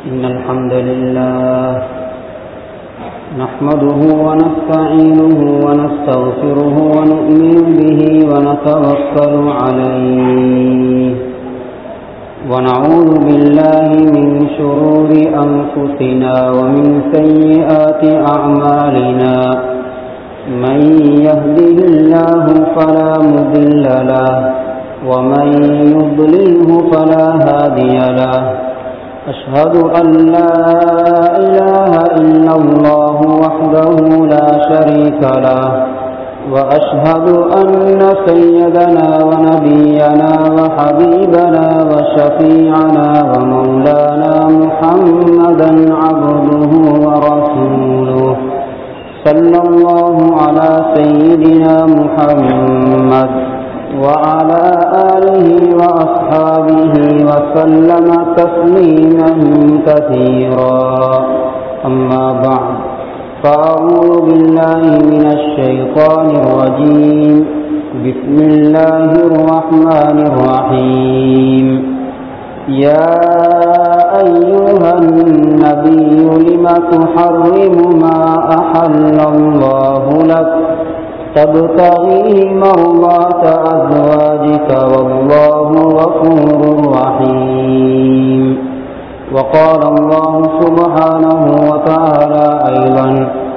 إن الحمد لله نحمده ونستعينه ونستغفره ونؤمن به ونتوكل عليه ونعوذ بالله من شرور أنفسنا ومن سيئات أعمالنا من يهده الله فلا مضل له ومن يضلله فلا هادي له أشهد أن لا إله إلا الله وحده لا شريك له وأشهد أن سيدنا ونبينا وحبيبنا وشفيعنا ومولانا محمدا عبده ورسوله صلى الله على سيدنا محمد وعلى آله وأصحابه وسلم تسليما كثيرا أما بعد فأعوذ بالله من الشيطان الرجيم بسم الله الرحمن الرحيم يا أيها النبي لم تحرم ما أحل الله لك تبتغي مرضات أزواجك والله غفور رحيم وقال الله سبحانه وتعالى أيضا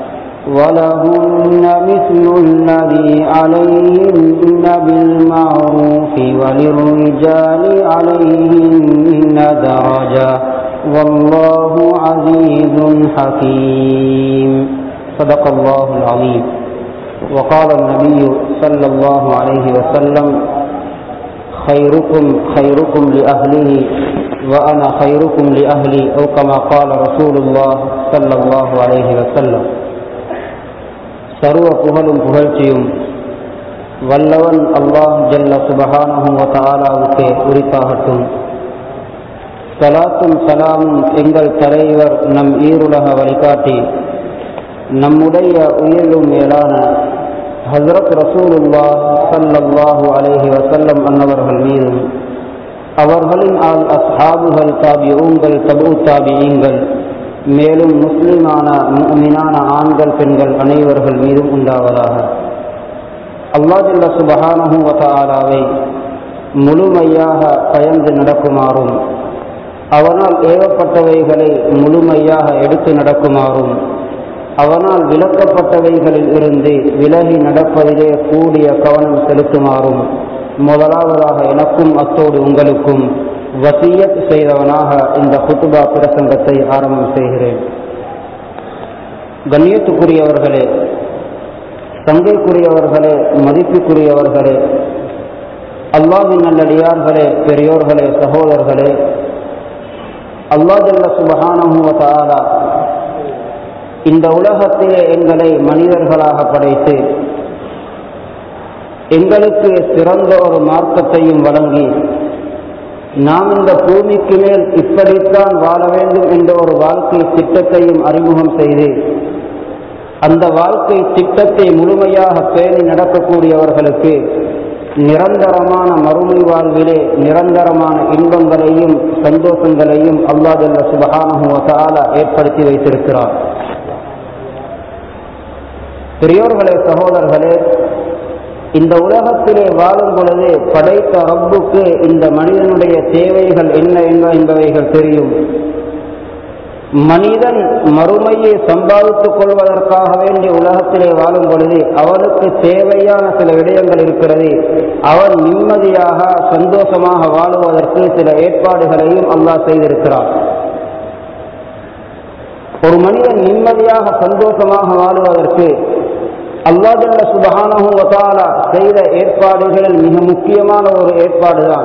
ولهن مثل الذي عليهن بالمعروف وللرجال عليهن درجة والله عزيز حكيم صدق الله العظيم. وقال النبي صلى الله عليه وسلم خيركم خيركم لأهله وأنا خيركم لأهلي أو كما قال رسول الله صلى الله عليه وسلم. சர்வ புகழும் புகழ்ச்சியும் வல்லவன் அல்லாஹ் ஜல்ல சுபஹானஹு வ தஆலாவுக்கே உரித்தாகட்டும். ஸலாத்தும் ஸலாமும் எங்கள் தலைவர் நம் ஈருலக வழிகாட்டி நம்முடைய உயிரிலும் மேலான ஹஸ்ரத் ரசூலுல்லாஹ் ஸல்லல்லாஹு அலைஹி வஸல்லம் அன்னவர்கள் மீதும் அவர்களின் அஸ்ஹாபுகள் தாபிஊன்கள் தபூ தாபிஈன்கள் மேலும் முஸ்லிமான முஃமினான ஆண்கள் பெண்கள் அனைவர்கள் மீதும் உண்டாவதாக. அல்லாஹ் ஜல்ல சுப்ஹானஹு வ தஆலாவை முழுமையாக பயந்து நடக்குமாறும் அவனால் ஏவப்பட்டவைகளை முழுமையாக எடுத்து நடக்குமாறும் அவனால் விலக்கப்பட்டவைகளில் இருந்து விலகி நடப்பதிலே கூடிய கவனம் செலுத்துமாறும் முதலாவதாக எனக்கும் அத்தோடு உங்களுக்கும் வசியத் செய்தவனாக இந்த குத்துபா பிரசங்கத்தை ஆரம்பம் செய்கிறேன். கண்ணியத்துக்குரியவர்களே, சங்கைக்குரியவர்களே, மதிப்புக்குரியவர்களே, அல்லாஹ்வின் நல்லடியார்களே, பெரியோர்களே, சகோதரர்களே, அல்லாஹ் ஜல்ல சுப்ஹானஹு வ தஆலா இந்த உலகத்திலே எங்களை மனிதர்களாக படைத்து எங்களுக்கு சிறந்த ஒரு மார்க்கத்தையும் வழங்கி நாம் இந்த பூமிக்கு மேல் இப்படித்தான் வாழ வேண்டும் என்ற ஒரு வாழ்க்கை திட்டத்தையும் அறிமுகம் செய்து அந்த வாழ்க்கை திட்டத்தை முழுமையாக பேணி நடக்கக்கூடியவர்களுக்கு நிரந்தரமான மறுமை வாழ்விலே நிரந்தரமான இன்பங்களையும் சந்தோஷங்களையும் அல்லாஹ் ஜல்ல சுப்ஹானஹு வ தஆலா ஏற்படுத்தி வைத்திருக்கிறார். பெரியோர்களே, சகோதரர்களே, இந்த உலகத்திலே வாழும் பொழுது படைத்த ரப்புக்கு இந்த மனிதனுடைய தேவைகள் என்ன என்பவைகள் தெரியும். மனிதன் மறுமையை சம்பாதித்துக் கொள்வதற்காக வேண்டிய உலகத்திலே வாழும் பொழுது அவனுக்கு தேவையான சில விடயங்கள் இருக்கிறது. அவன் நிம்மதியாக சந்தோஷமாக வாழுவதற்கு சில ஏற்பாடுகளையும் அல்லாஹ் செய்திருக்கிறான். ஒரு மனிதன் நிம்மதியாக சந்தோஷமாக வாழுவதற்கு அல்லாஹ் ஜல்ல சுப்ஹானஹு வ தஆலா செய்த ஏற்பாடுகளில் மிக முக்கியமான ஒரு ஏற்பாடுதான்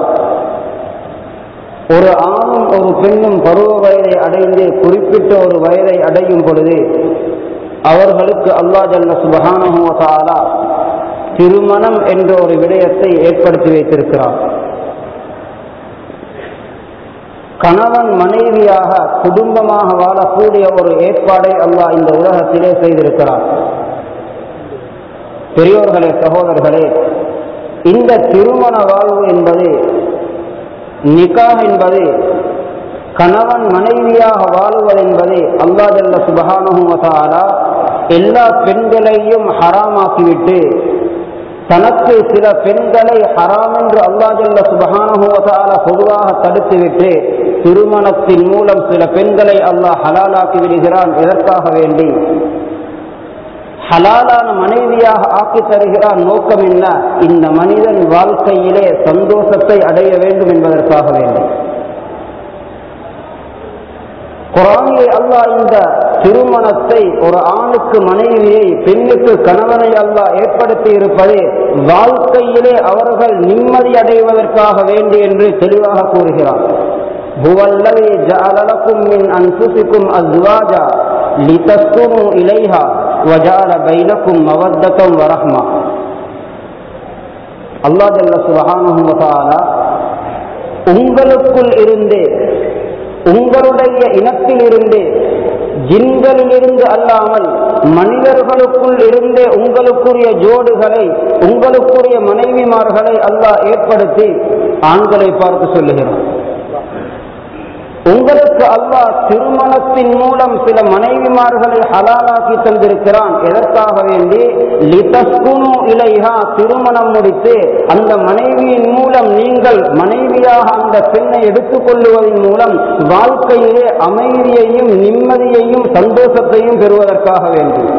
ஒரு ஆணும் ஒரு பெண்ணும் பருவ வயதை அடைந்து குறிப்பிட்ட ஒரு வயதை அடையும் பொழுது அவர்களுக்கு அல்லாஹ் ஜல்ல சுப்ஹானஹு வ தஆலா திருமணம் என்ற ஒரு விடயத்தை ஏற்படுத்தி வைத்திருக்கிறார். கணவன் மனைவியாக குடும்பமாக வாழக்கூடிய ஒரு ஏற்பாடை அல்லாஹ் இந்த உலகத்திலே செய்திருக்கிறார். பெரியோர்களே, சகோதரர்களே, இந்த திருமண வாழ்வு என்பது நிக்காஹ் என்பது கணவன் மனைவியாக வாழுவது என்பதை அல்லாஹ் ஜல்ல சுப்ஹானஹு வ தஆலா எல்லா பெண்களையும் ஹராமாக்கிவிட்டு தனக்கு சில பெண்களை ஹராம் என்று அல்லாஹ் ஜல்ல சுப்ஹானஹு வ தஆலா பொதுவாக தடுத்துவிட்டு திருமணத்தின் மூலம் சில பெண்களை அல்லாஹ் ஹலாலாக்கி விடுகிறான். எதற்காக வேண்டி? ஹலாலான மனைவியாக ஆக்கி தருகிறான். நோக்கம் என்ன? இந்த மனிதன் வாழ்க்கையிலே சந்தோஷத்தை அடைய வேண்டும் என்பதற்காக வேண்டும். குர்ஆனிலே அல்லாஹ் இந்த திருமணத்தை, ஒரு ஆணுக்கு மனைவியை, பெண்ணுக்கு கணவனை அல்லாஹ் ஏற்படுத்தி இருப்பது வாழ்க்கையிலே அவர்கள் நிம்மதி அடைவதற்காக வேண்டி என்று தெளிவாக கூறுகிறார். ஹுவல்லதி ஜஅல லக்கும் மின் அன்ஃபுசிக்கும் அஸ்வாஜா லிதஸ்குனு இலைஹா வஜஅல பைனக்கும் மவத்தன் வரஹ்மா. அல்லாஹ் ஜல்ல சுப்ஹானஹு வ தஆலா உங்களுக்குள் இருந்து, உங்களுடைய இனத்தில் இருந்து, ஜின்களிலிருந்து அல்லாமல் மனிதர்களுக்குள் இருந்தே உங்களுக்குரிய ஜோடுகளை, உங்களுக்குரிய மனைவிமார்களை அல்லாஹ் ஏற்படுத்தி ஆண்களை பார்த்து சொல்லுகிறான். உங்களுக்கு அல்லாஹ் திருமணத்தின் மூலம் சில மனைவிமார்களை ஹலாலாக்கி தந்திருக்கிறான். எதற்காக வேண்டி? லிதஸ்குனு இலைஹா, திருமணம் முடித்து அந்த மனைவியின் மூலம் நீங்கள் மனைவியாக அந்த பெண்ணை எடுத்துக்கொள்ளுவதன் மூலம் வாழ்க்கையிலே அமைதியையும் நிம்மதியையும் சந்தோஷத்தையும் பெறுவதற்காக வேண்டும்.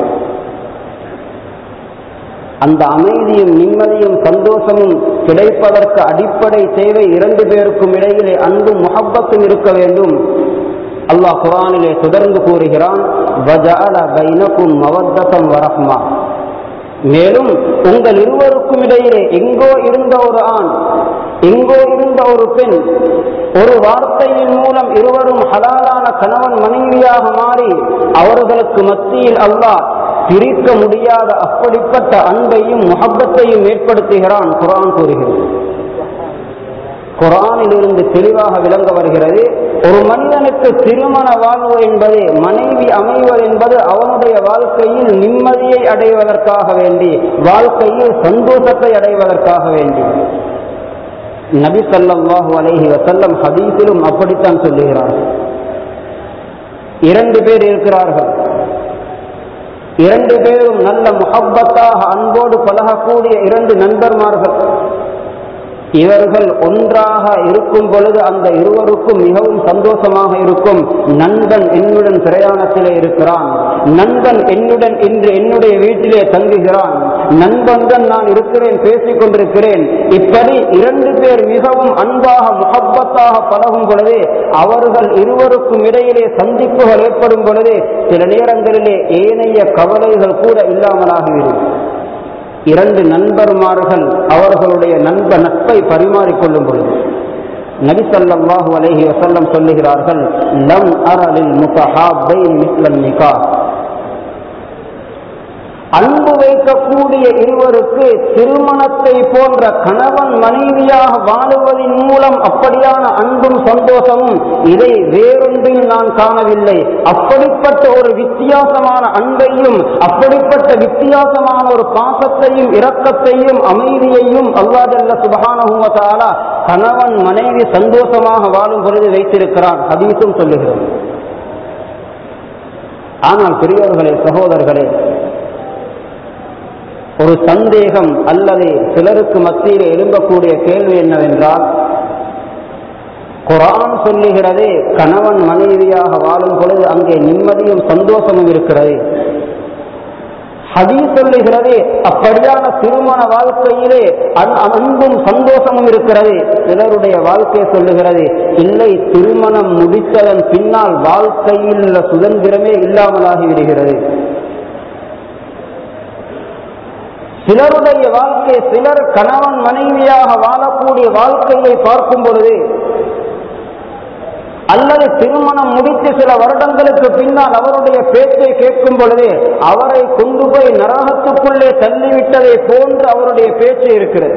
அந்த அமைதியும் நிம்மதியும் சந்தோஷமும் கிடைப்பதற்கு அடிப்படை தேவை இரண்டு பேருக்கும் இடையிலே அன்பும் முஹப்பத்தும் இருக்க வேண்டும். அல்லாஹ் குர்ஆனிலே தொடர்ந்து கூறுகிறான், வஜஅல பைனக்கும் மவத்தன் வரஹ்மா. மேலும் உங்கள் இருவருக்கும் இடையிலே எங்கோ இருந்த ஒரு ஆண், எங்கோ இருந்த ஒரு பெண், ஒரு வார்த்தையின் மூலம் இருவரும் ஹலாலான கணவன் மனைவியாக மாறி அவர்களுக்கு மத்தியில் அல்லாஹ் பிரிக்க முடியாத அப்படிப்பட்ட அன்பையும் முஹப்பத்தையும் ஏற்படுத்துகிறான். குர்ஆன் கூறுகிறது. குர்ஆனிலிருந்து தெளிவாக விளங்க வருகிறது, ஒரு மனிதனுக்கு திருமண வாழ்வு என்பது, மனைவி அமைவது என்பது அவனுடைய வாழ்க்கையில் நிம்மதியை அடைவதற்காக வேண்டி, வாழ்க்கையில் சந்தோஷத்தை அடைவதற்காக வேண்டி. நபி ஸல்லல்லாஹு அலைஹி வஸல்லம் ஹதீஸிலும் அப்படித்தான் சொல்லுகிறார்கள். இரண்டு பேர் இருக்கிறார்கள், இரண்டு பேரும் நல்ல முஹப்பத்தாக அன்போடு பழகக்கூடிய இரண்டு நண்பர்மார்கள். இவர்கள் ஒன்றாக இருக்கும் பொழுது அந்த இருவருக்கும் மிகவும் சந்தோஷமாக இருக்கும். நண்பன் என்னுடன் பிரயாணத்திலே இருக்கிறான், நண்பன் என்னுடன் இன்று என்னுடைய வீட்டிலே தங்குகிறான், நண்பனுடன் நான் இருக்கிறேன், பேசிக் கொண்டிருக்கிறேன். இப்படி இரண்டு பேர் மிகவும் அன்பாக முஹப்பத்தாக பழகும் பொழுது, அவர்கள் இருவருக்கும் இடையிலே சந்திப்புகள் ஏற்படும் பொழுது சில நேரங்களிலே ஏனைய கவலைகள் கூட இல்லாமலாகிவிடும். இரண்டு நண்பர்மார்கள் அவர்களுடைய நட்பை பரிமாறிக்கொள்ளும் பொழுது நபி ஸல்லல்லாஹு அலைஹி வஸல்லம் சொல்லுகிறார்கள், லம் அரலில் முத்தஹாப்பைன் மிஸ்லன் நிகாஹ். அன்பு வைக்கக்கூடிய இருவருக்கு திருமணத்தை போன்ற கணவன் மனைவியாக வாழுவதன் மூலம் அப்படியான அன்பும் சந்தோஷமும் இதை வேறொன்றில் நான் காணவில்லை. அப்படிப்பட்ட ஒரு வித்தியாசமான அன்பையும், அப்படிப்பட்ட வித்தியாசமான ஒரு பாசத்தையும் இரக்கத்தையும் அமைதியையும் அல்லாஹ் ஜல்ல சுப்ஹானஹு வ தஆலா கணவன் மனைவி சந்தோஷமாக வாழும் பொழுது வைத்திருக்கிறான். ஹதீஸும் சொல்லுகிறது. ஆனால் பெரியவர்களே, சகோதரர்களே, ஒரு சந்தேகம் அல்லது சிலருக்கு மத்தியில் எழும்பக்கூடிய கேள்வி என்னவென்றால், குர்ஆன் சொல்லுகிறது கணவன் மனைவியாக வாழும் பொழுது அங்கே நிம்மதியும் சந்தோஷமும் இருக்கிறது. ஹதீஸ் சொல்லுகிறது அப்படியான திருமண வாழ்க்கையிலே அன்பும் சந்தோஷமும் இருக்கிறது. சிலருடைய வாழ்க்கை சொல்லுகிறது இல்லை, திருமணம் முடித்ததன் பின்னால் வாழ்க்கையில் சுதந்திரமே இல்லாமலாகி விடுகிறது. சிலருடைய வாழ்க்கை, சிலர் கணவன் மனைவியாக வாழக்கூடிய வாழ்க்கையை பார்க்கும் பொழுது, அல்லது திருமணம் முடித்து சில வருடங்களுக்கு பின்னால் அவருடைய பேச்சை கேட்கும் பொழுது அவரை கொண்டு போய் நரகத்துக்குள்ளே தள்ளிவிட்டதை போன்று அவருடைய பேச்சு இருக்கிறது.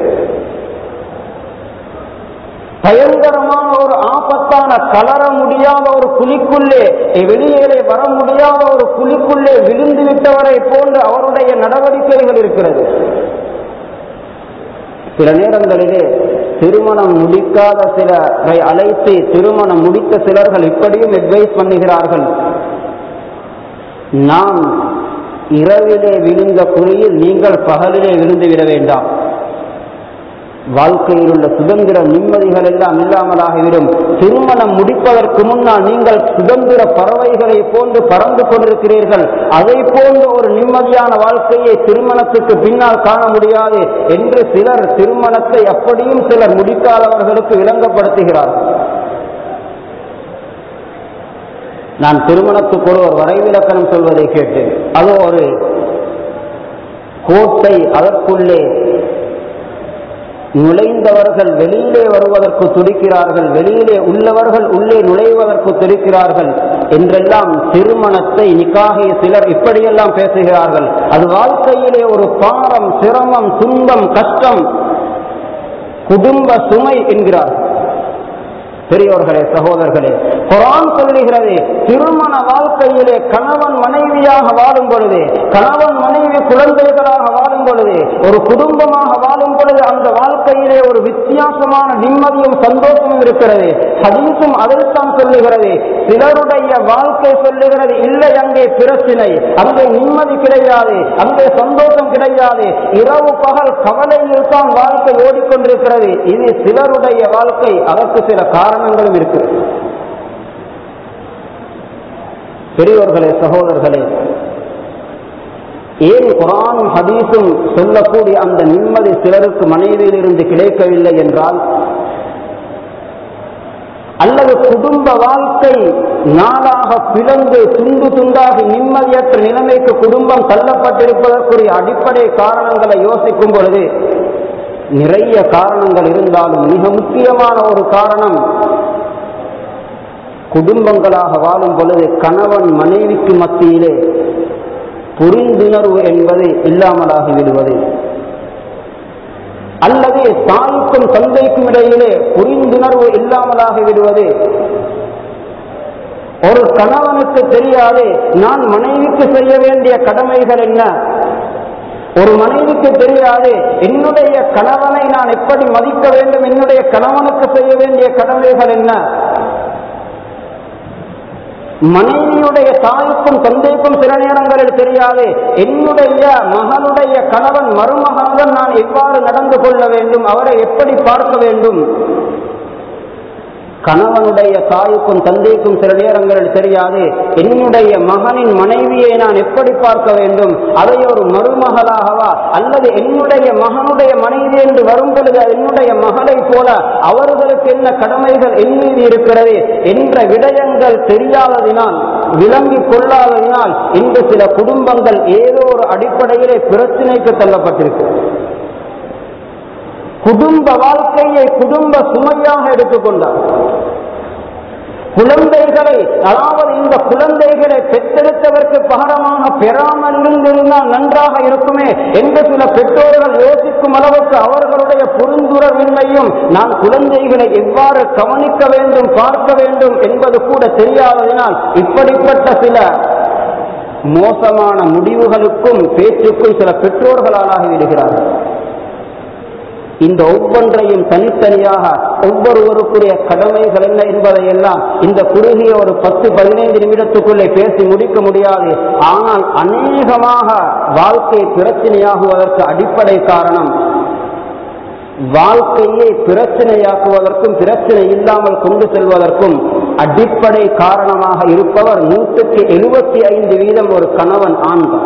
பயங்கரமான ஒரு ஆபத்தான, கலர முடியாத ஒரு குழிக்குள்ளே, வெளியேறே வர முடியாத ஒரு குழிக்குள்ளே விழுந்து விட்டவரை போன்று அவருடைய நடவடிக்கைகள் இருக்கிறது. சில நேரங்களிலே திருமணம் முடிக்காத சிலரை அழைத்து திருமணம் முடித்த சிலர்கள் இப்படியும் அட்வைஸ் பண்ணுகிறார்கள், நாம் இரவிலே விழுந்த குறியில் நீங்கள் பகலிலே விழுந்து விட வேண்டாம். வாழ்க்கையில் உள்ள சுதந்திர நிம்மதிகள் எல்லாம் இல்லாமலாகிவிடும். திருமணம் முடிப்பதற்கு முன்னால் நீங்கள் சுதந்திர பறவைகளை போன்று பறந்து கொண்டிருக்கிறீர்கள், அதை போன்ற ஒரு நிம்மதியான வாழ்க்கையை திருமணத்துக்கு பின்னால் காண முடியாது என்று சிலர் திருமணத்தை அப்படியும் சிலர் முடிக்காதவர்களுக்கு விளங்கப்படுத்துகிறார்கள். நான் திருமணத்துக்கு ஒரு வரைவிலக்கணம் சொல்வதை கேட்டு, அது ஒரு கோட்டை, அதற்குள்ளே நுழைந்தவர்கள் வெளியிலே வருவதற்கு துடிக்கிறார்கள், வெளியிலே உள்ளவர்கள் உள்ளே நுழைவதற்கு துடிக்கிறார்கள் என்றெல்லாம் திருமணத்தை நிக்காகிய சிலர் இப்படியெல்லாம் பேசுகிறார்கள். அது வாழ்க்கையிலே ஒரு பாரம், சிரமம், துன்பம், கஷ்டம், குடும்ப சுமை என்கிறார்கள். பெரியோர்களே, சகோதரர்களே, குர்ஆன் சொல்லுகிறது, திருமண வாழ்க்கையிலே கணவன் மனைவியாக வாழும் பொழுது, கணவன் மனைவி குழந்தைகளாக வாழும் பொழுது, ஒரு குடும்பமாக வாழும் பொழுது அந்த வாழ்க்கையிலே ஒரு வித்தியாசமான நிம்மதியும் சந்தோஷமும் இருக்கிறது. ஹதீஸும் அதைத்தான் சொல்லுகிறது. சிலருடைய வாழ்க்கை சொல்லுகிறது, இல்லை அங்கே பிரச்சனை, அங்கே நிம்மதி கிடையாது, அங்கே சந்தோஷம் கிடையாது, இரவு பகல் கவலையில் தான் வாழ்க்கை ஓடிக்கொண்டிருக்கிறது. இது சிலருடைய வாழ்க்கை. அதற்கு சில காரணங்களும் இருக்கு. பெரியோர்களே, சகோதரர்களே, ஏன் குர்ஆனும் ஹதீஸும் சொல்லக்கூடிய அந்த நிம்மதி சிலருக்கு மனைவியிலிருந்து கிடைக்கவில்லை என்றால், அல்லது குடும்ப வாழ்க்கை நாளாக பிளந்து துண்டு துண்டாகி நிம்மதியற்ற நிலைமைக்கு குடும்பம் தள்ளப்பட்டிருப்பதற்குரிய அடிப்படை காரணங்களை யோசிக்கும் பொழுது நிறைய காரணங்கள் இருந்தாலும் மிக முக்கியமான ஒரு காரணம், குடும்பங்களாக வாழும் பொழுது கணவன் மனைவிக்கு மத்தியிலே புரிந்துணர்வு என்பது இல்லாமலாகி விடுவது, அல்லது தாய்க்கும் தந்தைக்கும் இடையிலே புரிந்துணர்வு இல்லாமலாகி விடுவது. ஒரு கணவனுக்கு தெரியாது நான் மனைவிக்கு செய்ய வேண்டிய கடமைகள் என்ன, ஒரு மனைவிக்கு தெரியாது என்னுடைய கணவனை நான் எப்படி மதிக்க வேண்டும், என்னுடைய கணவனுக்கு செய்ய வேண்டிய கடமைகள் என்ன. மனைவியுடைய தாய்க்கும் தந்தைக்கும் சில நேரங்களில் தெரியாது என்னுடைய மகனுடைய கணவன் மருமகனுடன் நான் எவ்வாறு நடந்து கொள்ள வேண்டும், அவரை எப்படி பார்க்க வேண்டும். கணவனுடைய தாய்க்கும் தந்தைக்கும் சில நேரங்களில் தெரியாது என்னுடைய மகனின் மனைவியை நான் எப்படி பார்க்க வேண்டும், அதை ஒரு மருமகளாகவா அல்லது என்னுடைய மகனுடைய மனைவி என்று வரும் பொழுது என்னுடைய மகளை போல அவர்களுக்கு என்ன கடமைகள் என் மீது இருக்கிறது என்ற விடயங்கள் தெரியாததினால், விளங்கிக் கொள்ளாததினால் இன்று சில குடும்பங்கள் ஏதோ ஒரு அடிப்படையிலே பிரச்சனைக்கு தள்ளப்பட்டிருக்கு. குடும்ப வாழ்க்கையை குடும்ப சுமையாக எடுத்துக்கொண்டார். குழந்தைகளை, அதாவது இந்த குழந்தைகளை பெற்றெடுத்ததற்கு பகரமாக பெறாமல் இருந்திருந்தால் நன்றாக இருக்குமே என்று சில பெற்றோர்கள் யோசிக்கும் அளவுக்கு அவர்களுடைய புரிந்துணர்வின்மையும் நான் குழந்தைகளை எவ்வாறு கவனிக்க வேண்டும், பார்க்க வேண்டும் என்பது கூட தெரியாததினால் இப்படிப்பட்ட சில மோசமான முடிவுகளுக்கும் பேச்சுக்கும் சில பெற்றோர்கள் ஆளாகி விடுகிறார்கள். இந்த ஒவ்வொன்றையும் தனித்தனியாக ஒவ்வொருவருக்குரிய கடமைகள் என்ன என்பதையெல்லாம் இந்த குறுகிய ஒரு 10-15 நிமிடத்துக்குள்ளே பேசி முடிக்க முடியாது. ஆனால் அநேகமாக வாழ்க்கை பிரச்சனையாகுவதற்கு அடிப்படை காரணம், வாழ்க்கையை பிரச்சனையாக்குவதற்கும் பிரச்சனை இல்லாமல் கொண்டு செல்வதற்கும் அடிப்படை காரணமாக இருப்பவர் 175% ஒரு கணவன், ஆண்கள்.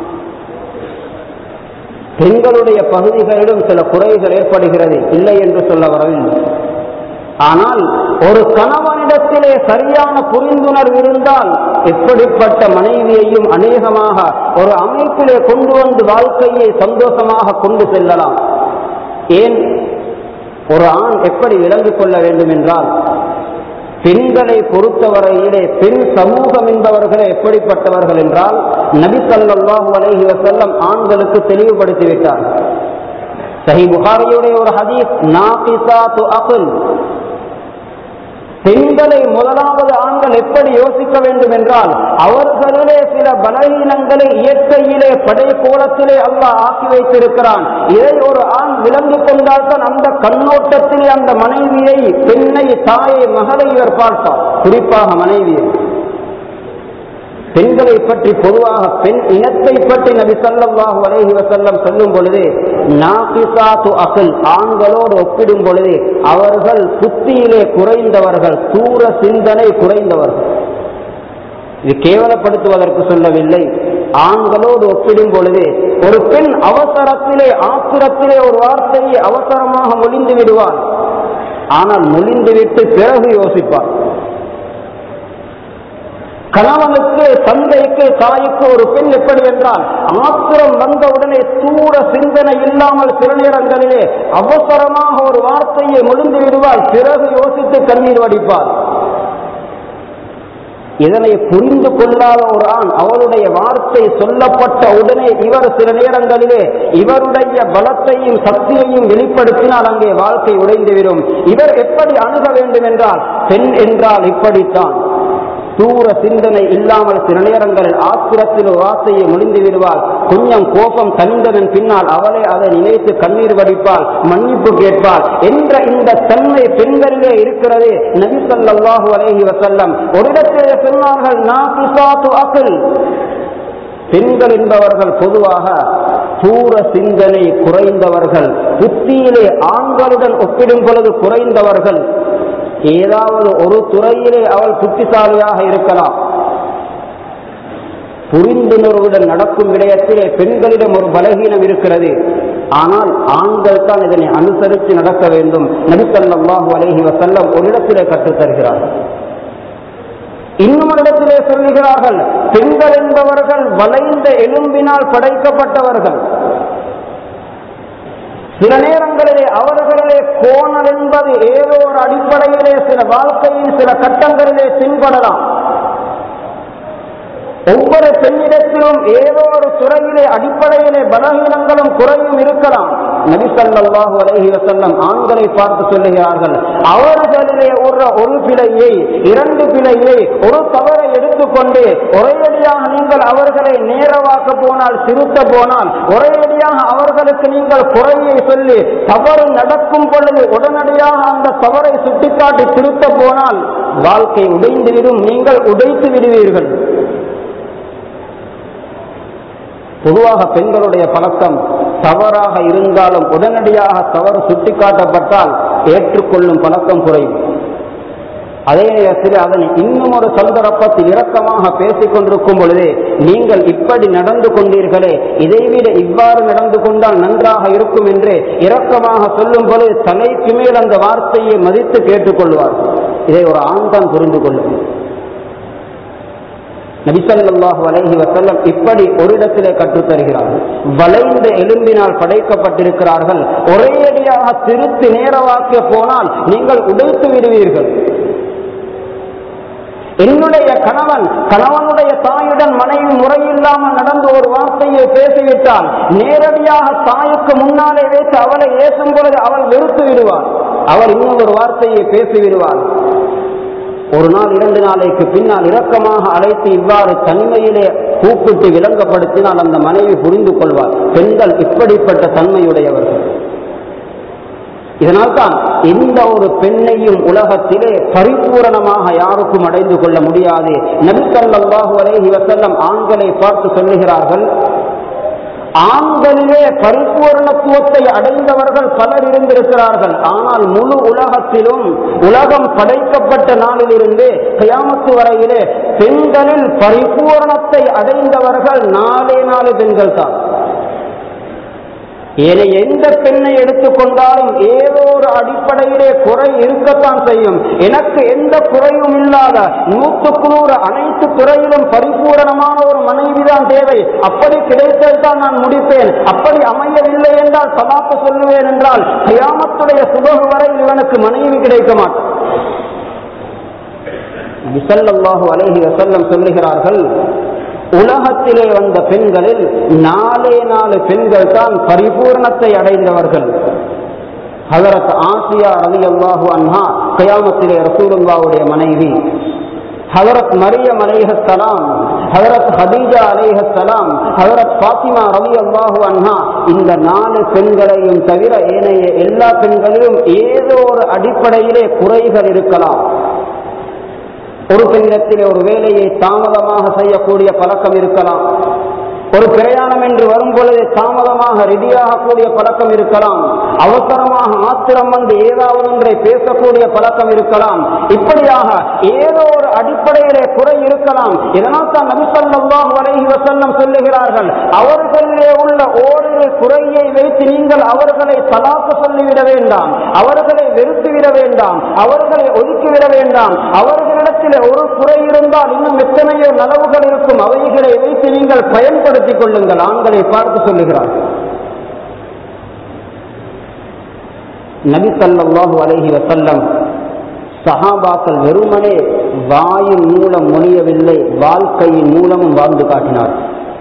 பெண்களுடைய பகுதிகளிலும் சில குறைகள் ஏற்படுகிறது, இல்லை என்று சொல்ல வரவில்லை. ஆனால் ஒரு கணவனிடத்திலே சரியான புரிந்துணர்வு இருந்தால் எப்படிப்பட்ட மனைவியையும் அநேகமாக ஒரு அமைப்பிலே கொண்டு வந்து வாழ்க்கையை சந்தோஷமாக கொண்டு செல்லலாம். ஏன், ஒரு ஆண் எப்படி விளங்கிக் கொள்ள வேண்டும் என்றால், பெண்களை பொறுத்தவரையிலே பெண் சமூகம் என்பவர்களே எப்படிப்பட்டவர்கள் என்றால், நபி ஸல்லல்லாஹு அலைஹி வஸல்லம் ஆண்களுக்கு தெளிவுபடுத்திவிட்டார். சஹீஹ் புகாரியுடைய ஒரு ஹதீஸ், நாகிசாத்து அக்ல், பெண்களை முதலாவது ஆண்கள் எப்படி யோசிக்க வேண்டும் என்றால், அவர்களிலே சில பலவீனங்களை இயற்கையிலே படைக்கோலத்திலே அல்லாஹ் ஆக்கி வைத்திருக்கிறான். இதை ஒரு ஆண் விளங்கிக் கொண்டால்தான் அந்த கண்ணோட்டத்திலே அந்த மனைவியை, பெண்ணை, தாயை, மகளை இவர் பார்ப்பார். குறிப்பாக மனைவியை. பெண்களை பற்றி பொதுவாக பெண் இனத்தை பற்றி நபி ஸல்லல்லாஹு அலைஹி வஸல்லம் சொல்லும் பொழுது, நாகிசாத்து அக்ல், ஆண்களோடு ஒப்பிடும் பொழுது அவர்கள் புத்தியிலே குறைந்தவர்கள், தூர சிந்தனை குறைந்தவர்கள். இது கேவலப்படுத்துவதற்கு சொல்லவில்லை. ஆண்களோடு ஒப்பிடும் பொழுது ஒரு பெண் அவசரத்திலே, ஆத்திரத்திலே ஒரு வார்த்தையை அவசரமாக மொழிந்து விடுவார். ஆனால் மொழிந்துவிட்டு பிறகு யோசிப்பார். கணவனுக்கு, தந்தைக்கு, தாய்க்கு ஒரு பெண் எப்படி என்றால், ஆத்திரம் வந்தவுடனே தூர சிந்தனை இல்லாமல் சில நேரங்களிலே அவசரமாக ஒரு வார்த்தையை மொழிந்து விடுவார். பிறகு யோசித்து கண்ணீர் வடிப்பார். இதனை புரிந்து கொள்ளாத ஒரு ஆண், அவருடைய வார்த்தை சொல்லப்பட்ட உடனே இவர் சில நேரங்களிலே இவருடைய பலத்தையும் சக்தியையும் வெளிப்படுத்தினால் அங்கே வாழ்க்கை உடைந்துவிடும். இவர் எப்படி அணுக வேண்டும் என்றால், பெண் என்றால் இப்படித்தான், தூர சிந்தனை இல்லாமல் சில நேரங்களில் ஆத்திரத்தில் ஒரு வார்த்தையை மொழிந்து விடுவாள். கொஞ்சம் கோபம் தணிந்ததன் பின்னால் அவளே அதை நினைத்து கண்ணீர் வடிப்பாள், மன்னிப்பு கேட்பாள் என்ற இந்த தன்மை பெண்களிலே இருக்கிறது. நபி ஸல்லல்லாஹு அலைஹி வஸல்லம் ஒரு இடத்திலே சொன்னார்கள், நாகிசாத்து அக்ல், பெண்கள் என்பவர்கள் பொதுவாக தூர சிந்தனை குறைந்தவர்கள், புத்தியிலே ஆண்களுடன் ஒப்பிடும் பொழுது குறைந்தவர்கள். ஏதாவது ஒரு துறையிலே அவள் புத்திசாலியாக இருக்கலாம். புரிந்துணர்வுடன் நடக்கும் விடயத்திலே பெண்களிடம் ஒரு பலகீனம் இருக்கிறது. ஆனால் ஆண்கள் தான் இதனை அனுசரித்து நடக்க வேண்டும். நபி ஸல்லல்லாஹு அலைஹி வஸல்லம் ஒரு இடத்திலே கற்றுத் தருகிறார்கள். இன்னும் இடத்திலே சொல்லுகிறார்கள், பெண்கள் என்பவர்கள் வளைந்த எலும்பினால் படைக்கப்பட்டவர்கள். சில நேரங்களிலே அவர்களிலே கோணல் என்பது ஏதோ ஒரு அடிப்படையிலே சில வாழ்க்கையின் சில கட்டங்களிலே தென்படலாம். ஒவ்வொரு பெண்ணிடத்திலும் ஏதோ ஒரு துறையிலே அடிப்படையிலே பலவீனங்களும் குறையும் இருக்கலாம். நபி ஸல்லல்லாஹு அலைஹி வஸல்லம் ஆண்களை பார்த்து சொல்லுகிறார்கள், அவர்களிலே ஒரு பிழையை, இரண்டு பிழையை, ஒரு தவறை எடுத்துக்கொண்டு ஒரேடியாக நீங்கள் அவர்களை நேரவாக்க போனால், திருத்த போனால், ஒரேடியாக அவர்களுக்கு நீங்கள் குறையை சொல்லி தவறு நடக்கும் பொழுது உடனடியாக அந்த தவறை சுட்டிக்காட்டி திருத்த போனால் வாழ்க்கை உடைந்துவிடும், நீங்கள் உடைத்து விடுவீர்கள். பொதுவாக பெண்களுடைய பழக்கம் தவறாக இருந்தாலும் உடனடியாக தவறு சுட்டிக்காட்டப்பட்டால் ஏற்றுக்கொள்ளும் பழக்கம் குறையும். அதே நேரத்தில் அதனை இன்னும் ஒரு சந்தர்ப்பத்தில் இரக்கமாக பேசிக் கொண்டிருக்கும் பொழுது, நீங்கள் இப்படி நடந்து கொண்டீர்களே, இதைவிட இவ்வாறு நடந்து கொண்டால் நன்றாக இருக்கும் என்று இரக்கமாக சொல்லும் பொழுது தலைக்கு மேல் அந்த வார்த்தையை மதித்து கேட்டுக்கொள்வார். இதை ஒரு ஆண் தான் புரிந்து கொள்ளும். நபி ஸல்லல்லாஹு அலைஹி வஸல்லம் இப்படி ஒரு இடத்திலே கற்றுத் தருகிறார்கள். வளைந்த எலும்பினால் படைக்கப்பட்டிருக்கிறார்கள். ஒரேடியாக திருத்தி நேரவாக்க போனால் நீங்கள் உடைத்து விடுவீர்கள். என்னுடைய கணவனுடைய தாயுடன் மனைவி முறையில்லாமல் நடந்து ஒரு வார்த்தையை பேசிவிட்டால் நேரடியாக தாய்க்கு முன்னாலே வைத்து அவளை ஏசும் பொழுது அவள் வெறுத்து விடுவாள். அவள் இன்னும் ஒரு வார்த்தையை பேசிவிடுவாள். ஒரு நாள், 2 நாளைக்கு பின்னால் இரக்கமாக அழைத்து இவ்வாறு தனிமையிலே கூப்பிட்டு விளங்கப்படுத்தினால் அந்த மனைவி புரிந்து கொள்வார். பெண்கள் இப்படிப்பட்ட தன்மையுடையவர்கள். இதனால்தான் எந்த ஒரு பெண்ணையும் உலகத்திலே பரிபூரணமாக யாருக்கும் அடைந்து கொள்ள முடியாது. நபி ஸல்லல்லாஹு அலைஹி வஸல்லம் ஆண்களை பார்த்து சொல்லுகிறார்கள், ஆண்களிலே பரிபூரணத்துவத்தை அடைந்தவர்கள் பலர் இருந்திருக்கிறார்கள். ஆனால் முழு உலகத்திலும் உலகம் படைக்கப்பட்ட நாளிலிருந்து கியாமத்து வரையிலே பெண்களில் பரிபூரணத்தை அடைந்தவர்கள் 4 பெண்கள் தான். ஏனை எந்த பெண்ணை எடுத்துக்கொண்டாலும் ஏதோ ஒரு அடிப்படையிலே குறை இருக்கத்தான் செய்யும். எனக்கு எந்த குறையும் இல்லாத 100% அனைத்து துறையிலும் பரிபூரணமான ஒரு மனைவிதான் தேவை. அப்படி கிடைத்தால் தான் நான் முடிப்பேன். அப்படி அமையவில்லை என்றால் சலாத்து சொல்லுவேன் என்றால் கியாமத்துடைய சுபஹ் வரை இவனுக்கு மனைவி கிடைக்க மாட்டான். நபி ஸல்லல்லாஹு அலைஹி வஸல்லம் சொல்லுகிறார்கள், உலகத்திலே வந்த பெண்களில் 4 பெண்கள் தான் பரிபூர்ணத்தை அடைந்தவர்கள். ஹஜரத் ஆசியா ரலியல்லாஹு அன்ஹா கியாமத்திலே ரசூலுல்லாஹ்வுடைய மனைவி, ஹஜரத் மரியம் அலைஹிஸ்ஸலாம், ஹஜரத் ஹதீஜா அலைஹிஸ்ஸலாம், ஹஜரத் ஃபாத்திமா ரலியல்லாஹு அன்ஹா, இந்த 4 பெண்களையும் தவிர ஏனைய எல்லா பெண்களிலும் ஏதோ ஒரு அடிப்படையிலே குறைகள் இருக்கலாம். ஒரு பெண்ணிடத்திலே ஒரு வேலையை தாமதமாக செய்யக்கூடிய பழக்கம் இருக்கலாம். ஒரு பிரயாணம் என்று வரும் பொழுது தாமதமாக ரெடியாகக்கூடிய பழக்கம் இருக்கலாம். அவசரமாக ஆத்திரம் வந்து ஏதாவது ஒன்றை பேசக்கூடிய பழக்கம் இருக்கலாம். இப்படியாக ஏதோ ஒரு அடிப்படையிலே குறை இருக்கலாம். இதனால் தான் நபி ஸல்லல்லாஹு அலைஹி வஸல்லம் சொல்லுகிறார்கள், அவர்களிலே உள்ள ஓரிரு குறையை வைத்து நீங்கள் அவர்களை தலாக்கு சொல்லிவிட வேண்டாம், அவர்களை வெறுத்துவிட வேண்டாம், அவர்களை ஒதுக்கிவிட வேண்டாம். அவர்களிடத்தில் ஒரு குறை இருந்தால் இன்னும் எத்தனையோ நலவுகள் இருக்கும், அவைகளை வைத்து நீங்கள் பயன்படுத்திக் கொள்ளுங்கள். ஆண்களை பார்த்து சொல்லுகிறார். நபி ஸல்லல்லாஹு அலைஹி வஸல்லம் சஹாபாக்கள் வெறுமனே வாயின் மூலம் மொழியவில்லை, வாழ்க்கையின் மூலமும் வாழ்ந்து காட்டினார்.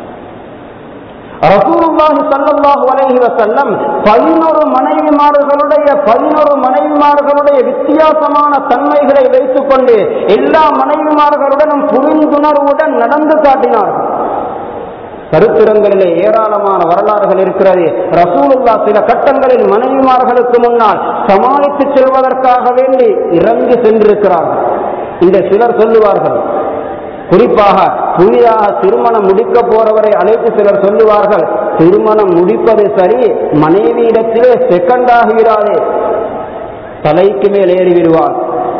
ரசூலுல்லாஹி ஸல்லல்லாஹு அலைஹி வஸல்லம் 11 மனைவிமார்களுடைய வித்தியாசமான தன்மைகளை வைத்துக் கொண்டு எல்லா மனைவிமார்களுடனும் புரிந்துணர்வுடன் நடந்து காட்டினார்கள். சரித்திரங்களிலே ஏராளமான வரலாறுகள் இருக்கிறது. ரசூலுல்லாஹ் சில கட்டங்களில் மனைவிமார்களுக்கு முன்னால் சமாளித்து செல்வதற்காக வேண்டி இறங்கி சென்றிருக்கிறார்கள். இந்த சிலர் சொல்லுவார்கள், குறிப்பாக புதிதாக திருமணம் முடிக்க போறவரை அழைத்து சிலர் சொல்லுவார்கள், திருமணம் முடிப்பது சரி, மனைவியிடத்திலே செகண்ட் ஆகிவிடாதே, தலைக்கு மேல் ஏறி விடுவார்.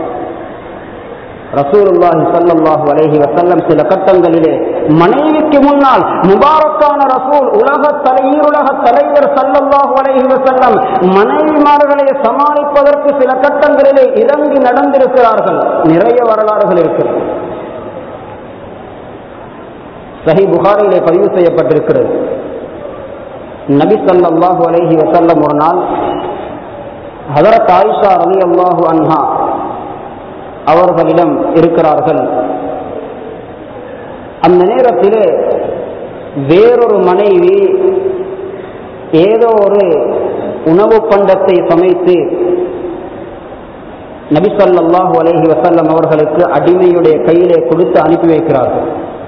ரசூலுல்லாஹி ஸல்லல்லாஹு அலைஹி வஸல்லம் சில கட்டங்களிலே மனைவிக்கு முன்னால் முபாரக்கான ரசூல் உலக தலைவர் ஸல்லல்லாஹு அலைஹி வஸல்லம் மனைவிமார்களை சமாளிப்பதற்கு சில கட்டங்களிலே இறங்கி நடந்திருக்கிறார்கள். நிறைய வரலாறுகள் இருக்கிறது. சஹீஹ் புகாரியிலே பதிவு செய்யப்பட்டிருக்கிறது. நபி ஸல்லல்லாஹு அலைஹி வஸல்லம் ஒரு நாள் ஹஜரத் ஆயிஷா ரலியல்லாஹு அன்ஹா அவர்களிடம் இருக்கிறார்கள். அந்த நேரத்திலே வேறொரு மனைவி ஏதோ ஒரு உணவு பண்டத்தை சமைத்து நபி ஸல்லல்லாஹு அலைஹி வஸல்லம் அவர்களுக்கு அடிமையுடைய கையிலே கொடுத்து அனுப்பி வைக்கிறார்கள்.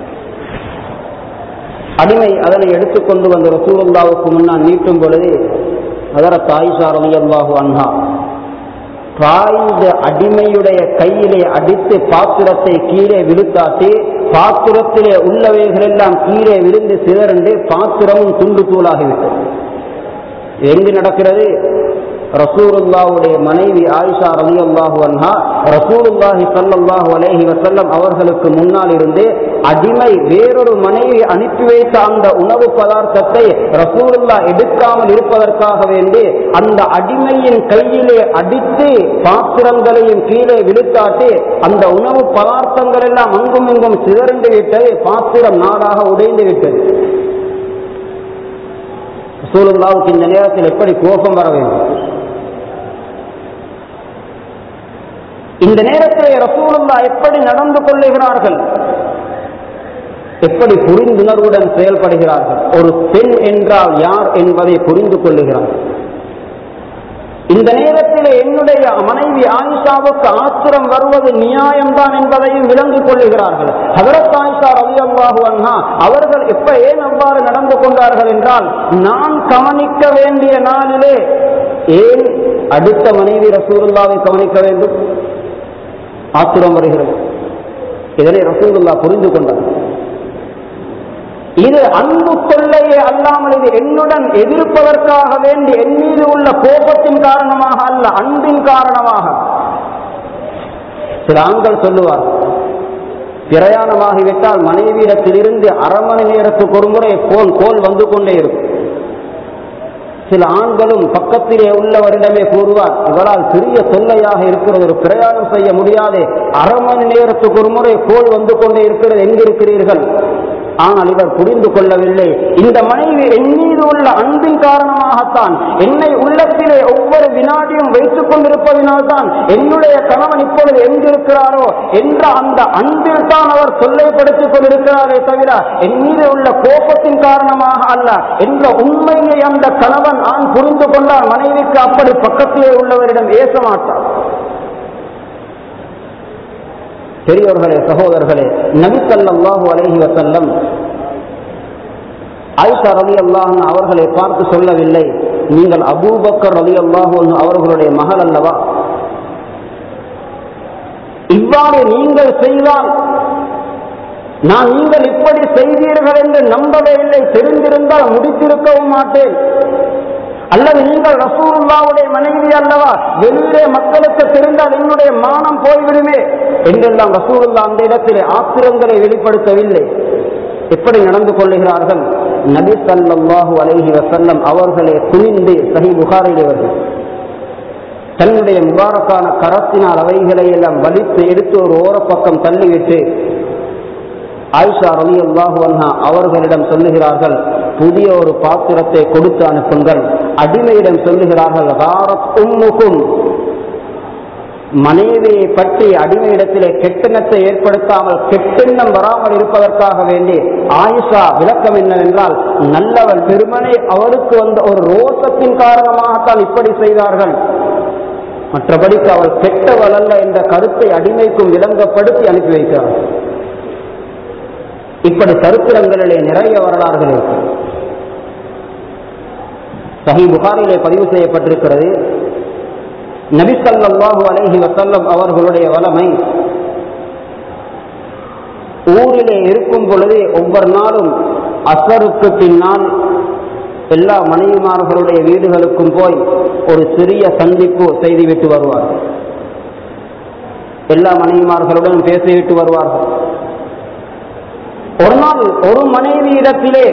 அடிமை அதனை எடுத்துக்கொண்டு வந்து ரசூலுல்லாஹ்வுக்கு முன்னால் நீட்டும் பொழுது ஹஜரத் ஆயிஷா ரலியல்லாஹு அன்ஹா பாய்ந்த அடிமையுடைய கையிலே அடித்து பாத்திரத்தை கீழே விழுத்தாட்டி, பாத்திரத்திலே உள்ளவைகள் எல்லாம் கீழே விழுந்து சிதறண்டு பாத்திரமும் துண்டு தூளாகிவிட்டது. எங்கு நடக்கிறது? ரசூலுல்லாஹ்வுடைய மனைவி ஆயிஷா ரலியல்லாஹு அன்ஹா ரசூலுல்லாஹி ஸல்லல்லாஹு அலைஹி வஸல்லம் அவர்களுக்கு முன்னால் இருந்து அடிமை வேறொரு மனைவி அனுப்பி வைத்த அந்த உணவு பதார்த்தத்தை ரசூலுல்லாஹ் எடுக்காமல் இருப்பதற்காக வேண்டி அந்த அடிமையின் கையிலே அடித்து பாத்திரங்களையும் கீழே விழுத்தாட்டி அந்த உணவு பதார்த்தங்கள் எல்லாம் அங்கும் இங்கும் சிதறண்டு விட்டது. பாத்திரம் நாடாக உடைந்து விட்டது. ரசூலுல்லாஹ்வுக்கு இந்த நேரத்தில் எப்படி கோபம் வர வேண்டும்? இந்த நேரத்தில் ரசூலுல்லாஹ் எப்படி நடந்து கொள்ளுகிறார்கள், எப்படி புரிந்துணர்வுடன் செயல்படுகிறார்கள்? ஒரு பெண் என்றால் யார் என்பதை புரிந்து கொள்ளுகிறார்கள். இந்த நேரத்தில் என்னுடைய மனைவி ஆயிஷாவுக்கு ஆத்திரம் வருவது நியாயம்தான் என்பதையும் விளங்கிக் கொள்ளுகிறார்கள். ஹஜரத் ஆயிஷா ரலியல்லாஹு அன்ஹா அவர்கள் ஏன் அவ்வாறு நடந்து கொண்டார்கள் என்றால், நான் கவனிக்க வேண்டிய நாளிலே ஏன் அடுத்த மனைவி ரசூலுல்லாஹ்வை கவனிக்க வேண்டும்? ஆத்திரம் வருகிறது. இதனை ரசூலுல்லாஹ் புரிந்து கொண்டார். இது அன்பு கொள்ளையே அல்லாமல் இது என்னுடன் எதிர்ப்பதற்காக வேண்டி என் மீது உள்ள கோபத்தின் காரணமாக அல்ல, அன்பின் காரணமாக. சில ஆண்கள் சொல்லுவார், பிரயாணமாகிவிட்டால் மனைவியிடத்திலிருந்து அரை மணி நேரத்துக்கு ஒரு முறை கோல் வந்து கொண்டே இருக்கும். சில ஆண்களும் பக்கத்திலே உள்ளவரிடமே கூறுவார், இவரால் பெரிய தொல்லையாக இருக்கிறது, ஒரு பிரயாணம் செய்ய முடியாது, அரை மணி நேரத்துக்கு ஒரு முறை கோல் வந்து கொண்டே இருக்கிறது, எங்கிருக்கிறீர்கள்? ஆனால் இவர் புரிந்து கொள்ளவில்லை. இந்த மனைவி என் மீது உள்ள அன்பின் காரணமாகத்தான், என்னை உள்ளத்திலே ஒவ்வொரு வினாடியும் வைத்துக் கொண்டிருப்பதினால்தான் என்னுடைய கணவன் இப்பொழுது எங்கிருக்கிறாரோ என்ற அந்த அன்பில் தான் அவர் தொல்லைப்படுத்திக் கொண்டிருக்கிறாரே தவிர என் மீது உள்ள கோபத்தின் காரணமாக அல்ல என்ற உண்மையை அந்த கணவன் ஆண் புரிந்து கொண்டால் மனைவிக்கு அப்படி பக்கத்திலே உள்ளவரிடம் ஏச மாட்டார். பெரியோர்களே, சகோதரர்களே, நபி ஸல்லல்லாஹு அலைஹி வஸல்லம் ஆயிஷா ரலியல்லாஹு அன்ஹா அவர்களை பார்த்து சொல்லவில்லை, நீங்கள் அபூபக்கர் ரலியல்லாஹு அன்ஹு அவர்களுடைய மகள் அல்லவா, இவ்வாறு நீங்கள் செய்தால் நான் நீங்கள் இப்படி செய்தீர்கள் என்று நம்பவே இல்லை, தெரிந்திருந்தால் முடித்திருக்கவும் மாட்டேன், அல்லது நீங்கள் ரசூலுல்லாஹ்வுடைய மனைவி அல்லவா, வெளியிலே மக்களுக்கு தெரிந்தால் என்னுடைய மானம் போய்விடுமே என்றெல்லாம் ரசூலுல்லாஹ் அந்த இடத்திலே ஆத்திரங்களை வெளிப்படுத்தவில்லை. எப்படி நடந்து கொள்ளுகிறார்கள்? நபி ஸல்லல்லாஹு அலைஹி வஸல்லம் அவர்களே குனிந்து சஹீஹ் புகாரிலே வருகிறது, தன்னுடைய முபாரக்கான கரத்தினால் அவைகளை எல்லாம் வலித்து எடுத்து ஒரு ஓரப்பக்கம் தள்ளிவிட்டு ஆயிஷா ரலியல்லாஹு அன்ஹா அவர்களிடம் சொல்லுகிறார்கள், புதிய ஒரு பாத்திரத்தை கொடுத்து அனுப்புங்கள். அடிமையிடம் சொல்லுகிறார்கள், காரத் உம்முக்கும், மனைவியை பற்றி அடிமையிடத்திலே கெட்டெண்ணத்தை ஏற்படுத்தாமல் கெட்டெண்ணம் வராமல் இருப்பதற்காக வேண்டி ஆயிஷா விளக்கம் என்னவென்றால், நல்லவள் பெருமனே அவளுக்கு வந்த ஒரு ரோசத்தின் காரணமாகத்தான் இப்படி செய்தார்கள், மற்றபடிக்கு அவள் கெட்டவள் அல்ல என்ற கருத்தை அடிமைக்கும் விளங்கப்படுத்தி அனுப்பி வைக்கிறார். இப்படி சரித்திரங்களிலே நிறைய வரலாறுகள் இருக்கு. சஹீஹ் புகாரிலே பதிவு செய்யப்பட்டிருக்கிறது, நபி ஸல்லல்லாஹு அலைஹி வஸல்லம் அவர்களுடைய வளமை, ஊரிலே இருக்கும் பொழுது ஒவ்வொரு நாளும் அஸ்ருக்கு பின்னால் எல்லா மனைவிமார்களுடைய வீடுகளுக்கும் போய் ஒரு சிறிய சந்திப்பு செய்துவிட்டு வருவார்கள். எல்லா மனைவிமார்களுடன் பேசிவிட்டு வருவார்கள். ஒரு நாள் ஒரு மனைவி இடத்திலே,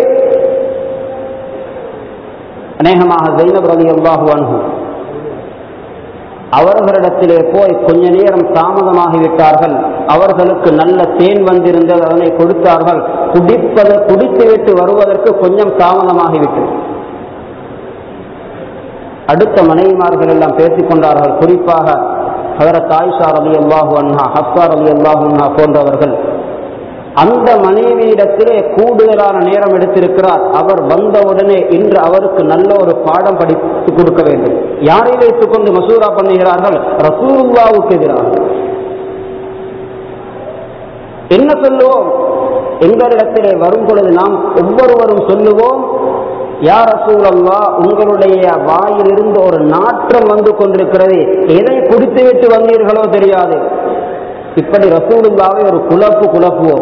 அநேகமாக ஸைனப் ரலியல்லாஹு அன்ஹா அவர்களிடத்திலே போய் கொஞ்ச நேரம் தாமதமாகிவிட்டார்கள். அவர்களுக்கு நல்ல தேன் வந்திருந்தது, அதனை கொடுத்தார்கள். குடித்துவிட்டு வருவதற்கு கொஞ்சம் தாமதமாகிவிட்டது. அடுத்த மனைவிமார்கள் எல்லாம் பேசிக்கொண்டார்கள். குறிப்பாக ஹஜ்ரத் ஆயிஷா ரலியல்லாஹு அன்ஹா, ஹஃப்ஸா ரலியல்லாஹு அன்ஹா போன்றவர்கள். அந்த மனைவியிடத்திலே கூடுதலான நேரம் எடுத்திருக்கிறார், அவர் வந்தவுடனே இன்று அவருக்கு நல்ல ஒரு பாடம் படித்து கொடுக்க வேண்டும். யாரை வைத்துக் கொண்டு மசூரா பண்ணுகிறார்கள்? ரசூலுல்லாஹ்வுக்கு எதிராக. என்ன சொல்லுவோம்? எங்களிடத்திலே வரும் பொழுது நாம் ஒவ்வொருவரும் சொல்லுவோம், யா ரசூலல்லாஹ், உங்களுடைய வாயிலிருந்து ஒரு நாற்றம் வந்து கொண்டிருக்கிறது, எதை குடித்துவிட்டு வந்தீர்களோ தெரியாது. இப்படி ரசூலுல்லாஹ்வை ஒரு குழப்புவோம்.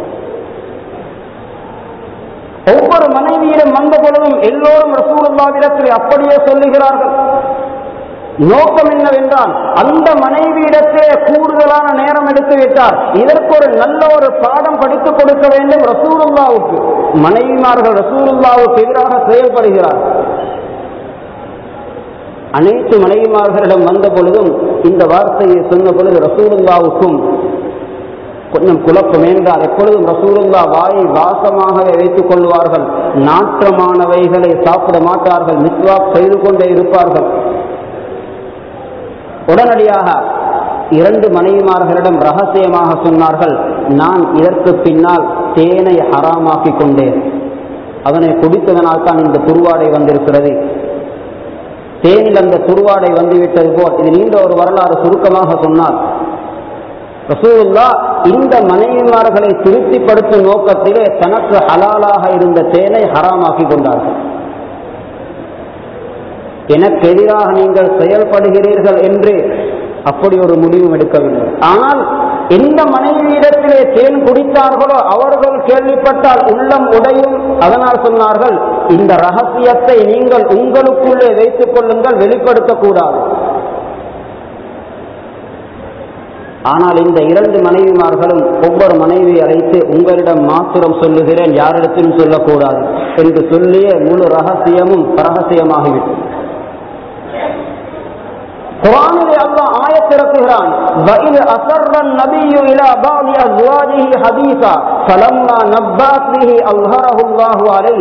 ஒவ்வொரு மனைவியிடம் வந்த பொழுதும் எல்லோரும் ரசூலுல்லாஹ்விடத்தில் அப்படியே சொல்லுகிறார்கள். நோக்கம் என்னவென்றால், அந்த மனைவியிடத்திலே கூடுதலான நேரம் எடுத்து விட்டார், இதற்கு ஒரு நல்ல ஒரு பாடம் படித்துக் கொடுக்க வேண்டும் ரசூலுல்லாஹ்வுக்கு. மனைவிமார்கள் ரசூலுல்லாஹ்வுக்கு எதிராக செயல்படுகிறார்கள். அனைத்து மனைவிமார்களிடம் வந்த பொழுதும் இந்த வார்த்தையை சொன்ன பொழுது ரசூலுல்லாஹ்வுக்கும் கொஞ்சம் குழப்பம். என்றால் எப்பொழுதும் ரசூலுல்லாஹ் வாயை வாசமாகவே வைத்துக் கொள்வார்கள், நாற்றமானவைகளை சாப்பிட மாட்டார்கள், மிஸ்வாக் செய்து கொண்டே இருப்பார்கள். உடனடியாக இரண்டு மனைவிமார்களிடம் ரகசியமாக சொன்னார்கள், நான் இதற்கு பின்னால் தேனை ஹராமாக்கி கொண்டேன், அதனை குடித்ததனால் தான் இந்த துருவாடை வந்திருக்கிறது. தேனில் அந்த துருவாடை வந்துவிட்டது போல். இது நீண்ட ஒரு வரலாறு. சுருக்கமாக சொன்னார், ரசூலுல்லாஹ் இந்த மனைவிமார்களை திருப்திப்படுத்தும் நோக்கத்திலே தனக்கு ஹலாலாக இருந்த தேனை ஹராமாக்கி கொண்டார்கள். எனக்கு எதிராக நீங்கள் செயல்படுகிறீர்கள் என்று அப்படி ஒரு முடிவும் எடுக்கவில்லை. ஆனால் எந்த மனைவியிடத்திலே தேன் குடித்தார்களோ அவர்கள் கேள்விப்பட்டால் உள்ளம் உடையும். அதனால் சொன்னார்கள், இந்த ரகசியத்தை நீங்கள் உங்களுக்குள்ளே வைத்துக் கொள்ளுங்கள், வெளிப்படுத்தக்கூடாது. ஆனால் இந்த இரண்டு மனைவிமார்களும் ஒவ்வொரு மனைவியை அழைத்து, உங்களிடம் மாத்திரம் சொல்லுகிறேன், யாரிடத்திலும் சொல்லக்கூடாது என்று சொல்லிய முழு ரகசியமும் ரகசியமாகிவிட்டது. குர்ஆனிலே அல்லாஹ் ஆயத் இறக்குகிறான், வஇல் அஸர்ரன் நபியு இலா பஅதி அஸ்வாஜிஹி ஹதீஸா ஃபலம்மா நப்பஅத் பிஹி அல்ஹரஹு அல்லாஹு அலைஹி.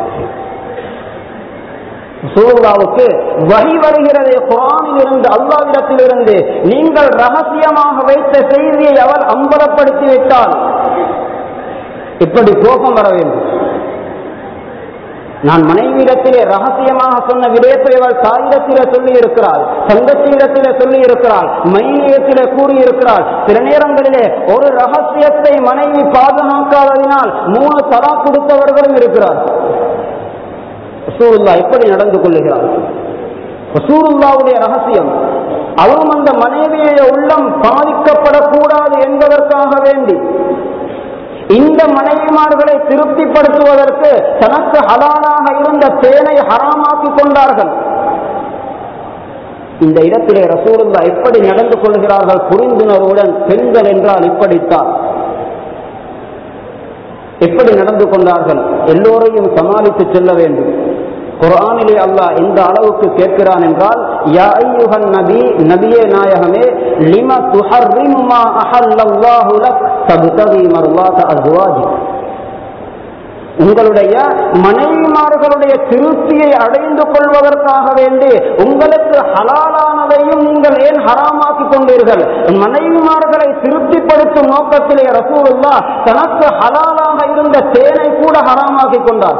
ரசூலுல்லாஹ்வுக்கு வஹி வருகிறது குர்ஆனிலிருந்து, அல்லாஹ்விடத்திலிருந்து. நீங்கள் ரகசியமாக வைத்த செய்தியை அவர் அம்பலப்படுத்தி விட்டால் இப்படி கோபம் வர வேண்டும். நான் மனைவியிடத்திலே ரகசியமாக சொன்ன விடயத்தை அவள் தாயிடத்திலே சொல்லி இருக்கிறாள், தங்கச்சியிடத்திலே சொல்லி இருக்கிறாள், மையிடத்திலே கூறியிருக்கிறாள். சில நேரங்களிலே ஒரு ரகசியத்தை மனைவி பாதுகாக்காததினால் 3 தலாக் கொடுத்தவர்களும் இருக்கிறார். ரசூலுல்லாஹ் எப்படி நடந்து கொள்ளுகிறார்? ரசூலுல்லாஹ்வுடைய ரகசியம், அவரும் அந்த மனைவியுடைய உள்ளம் பாதிக்கப்படக்கூடாது என்பதற்காக வேண்டி இந்த மனைவிமார்களை திருப்திப்படுத்துவதற்கு தனக்கு ஹலாலாக இருந்த தேனை ஹராமாக்கி கொண்டார்கள். இந்த இடத்திலே ரசூலுல்லாஹ் எப்படி நடந்து கொள்கிறார்கள்? புரிந்துணர்வுடன். பெண்கள் என்றால் இப்படித்தான். எப்படி நடந்து கொண்டார்கள்? எல்லோரையும் சமாளித்து செல்ல வேண்டும். குர்ஆனிலே அல்லாஹ் எந்த அளவுக்கு கேட்கிறான் என்றால், யா அய்யுஹன் நபி, நபியே நாயகமே, லிம துஹர்ரிமு மா அஹல்லல்லாஹு லக் தப்தகி மர்லாத அஸ்வாஜி, உங்களுடைய மனைவிமார்களுடைய திருப்தியை அடைந்து கொள்வதற்காக வேண்டி உங்களுக்கு ஹலாலானதையும் நீங்கள் ஏன் ஹராமாக்கி கொண்டீர்கள்? மனைவிமார்களை திருப்திப்படுத்தும் நோக்கத்திலே ரசூலுல்லாஹ் தனக்கு ஹலாலாக இருந்த தேனை கூட ஹராமாக்கி கொண்டார்.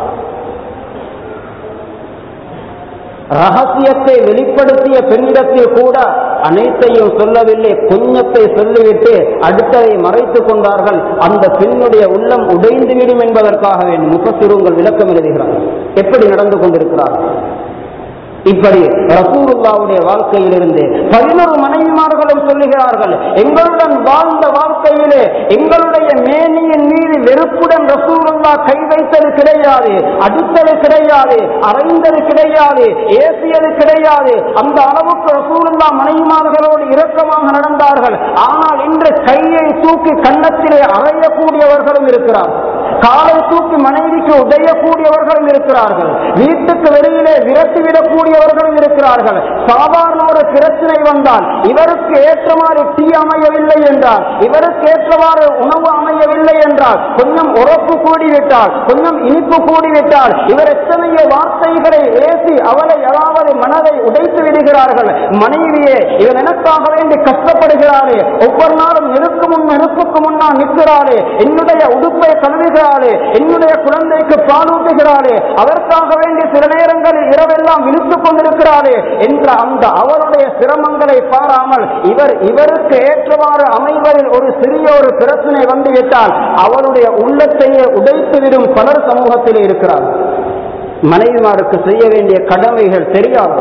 ரகசியத்தை வெளிப்படுத்திய பெண்ணிடத்தில் கூட அனைத்தையும் சொல்லவில்லை, கொஞ்சத்தை சொல்லிவிட்டு அடுத்ததை மறைத்துக் கொண்டார்கள். அந்த பெண்ணுடைய உள்ளம் உடைந்துவிடும் என்பதற்காக வேண்டும் முஃபஸ்ஸிரூன்கள் விளக்கம் எழுதுகிறார்கள். எப்படி நடந்து கொண்டிருக்கிறார்கள்? இப்படி ரசூலுல்லாஹ்வுடைய வாழ்க்கையிலிருந்து 11 மனைவிமார்களும் சொல்லுகிறார்கள், எங்களுடன் வாழ்ந்த வாழ்க்கையிலே எங்களுடைய மேனியின் மீது வெறுப்புடன் ரசூலுல்லாஹ் கை வைத்தது கிடையாது, அடித்தது கிடையாது, அறைந்தது கிடையாது, ஏசியது கிடையாது. அந்த அளவுக்கு ரசூலுல்லாஹ் மனைவிமார்களோடு இரக்கமாக நடந்தார்கள். ஆனால் இன்று கையை தூக்கி கன்னத்திலே அறையக்கூடியவர்களும் இருக்கிறார்கள், காலை தூக்கி மனைவிக்கு உடையக்கூடியவர்களும் இருக்கிறார்கள், வீட்டுக்கு வெளியிலே விரட்டிவிடக்கூடியவர்களும் இருக்கிறார்கள். சாதாரண ஒரு பிரச்சனை வந்தால் இவருக்கு ஏற்றவாறு டீ அமையவில்லை என்றால், இவருக்கு ஏற்றவாறு உணவு அமையவில்லை என்றால், கொஞ்சம் உறப்பு கூடிவிட்டால், கொஞ்சம் இனிப்பு கூடிவிட்டால், இவர் எத்தனையோ வார்த்தைகளை ஏசி அவளை அதாவது மனதை உடைத்து விடுகிறார்கள். மனைவியே, இவன் எனக்காக வேண்டி கஷ்டப்படுகிறாரே, ஒவ்வொரு நாளும் நெருப்புக்கு முன்னால் நிற்கிறாரே, என்னுடைய உடுப்பை கழுவுகிறாரே, என்னுடைய குழந்தைக்கு பாலூட்டுகிறாரே, அதற்காக வேண்டி சில நேரங்களில் இரவெல்லாம் விழித்துக் கொண்டிருக்கிறாரே என்ற அந்த அவருடைய சிரமங்களை பாராமல் இவருக்கு ஏற்றவாறு அமைவதில் ஒரு சிறிய ஒரு பிரச்சனை வந்துவிட்டால் அவருடைய உள்ளத்தையே உடைத்துவிடும் பலர் சமூகத்திலே இருக்கிறார். மனைவிமாருக்கு செய்ய வேண்டிய கடமைகள் தெரியாது.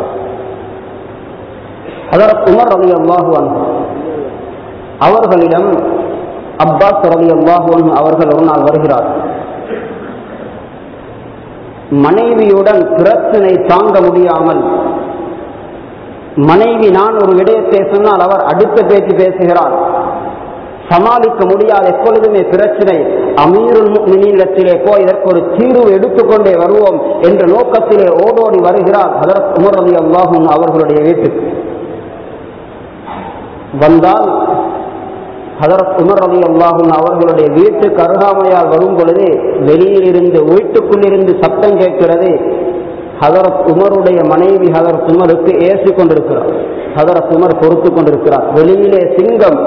ஹஜ்ரத் உமர் ரலியல்லாஹு அன்ஹு அவர்களிடம் அப்பாஸ் ரலியல்லாஹு அன்ஹு அவர்கள் ஒரு நாள் வருகிறார். மனைவியுடன் பிரச்சனை தாங்க முடியாமல், மனைவி நான் ஒரு விடயத்தை சொன்னால் அவர் அடுத்த பேச்சு பேசுகிறார், சமாளிக்க முடியாது, எப்பொழுதுமே பிரச்சனை. அமீருல் முஃமினீனிடத்திலே போய் இதற்கு ஒரு தீர்வு எடுத்துக்கொண்டே வருவோம் என்ற நோக்கத்திலே ஓடோடி வருகிறார் ஹஜ்ரத் உமர் ரலியல்லாஹு அன்ஹு அவர்களுடைய வீட்டுக்கு. வந்தால் ஹஜ்ரத் உமர் ரலியல்லாஹு அன்ஹு அவர்களுடைய வீட்டுக்கு அருகாமையால் வரும் பொழுது வெளியிலிருந்து வீட்டுக்குள்ளிருந்து சத்தம் கேட்கிறது. ஹஜ்ரத் உமருடைய மனைவி ஹஜ்ரத் உமருக்கு ஏசி கொண்டிருக்கிறார். ஹஜ்ரத் உமர் பொறுத்து கொண்டிருக்கிறார். வெளியிலே சிங்கம்.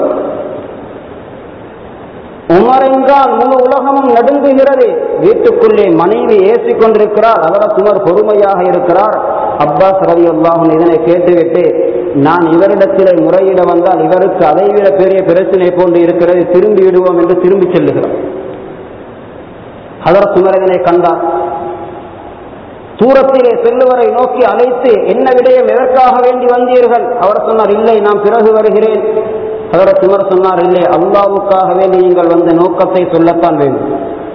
உமர் என்றால் முழு உலகமும் நடுங்குகிறது. வீட்டுக்குள்ளே மனைவி ஏசி கொண்டிருக்கிறார். ஹஜ்ரத் உமர் பொறுமையாக இருக்கிறார். அப்பாஸ் ரலியல்லாஹு அன்ஹு இதனை கேட்டுவிட்டு, நான் இவரிடத்திலே முறையிட வந்தால் இவருக்கு அதைவிட பெரிய பிரச்சனை போன்று இருக்கிறது, திரும்பி விடுவோம் என்று திரும்பி செல்லுகிறார். ஹஜ்ரத் உமர் இதனை கண்டார். தூரத்திலே செல்லுவரை நோக்கி அழைத்து, என்ன விடயம், எதற்காக வேண்டி வந்தீர்கள்? அவர் சொன்னார், இல்லை, நான் பிறகு வருகிறேன். ஹஜ்ரத் உமர் சொன்னார், இல்லை, அல்லாஹ்வுக்காக வேண்டி நீங்கள் வந்த நோக்கத்தை சொல்லத்தான் வேண்டும்.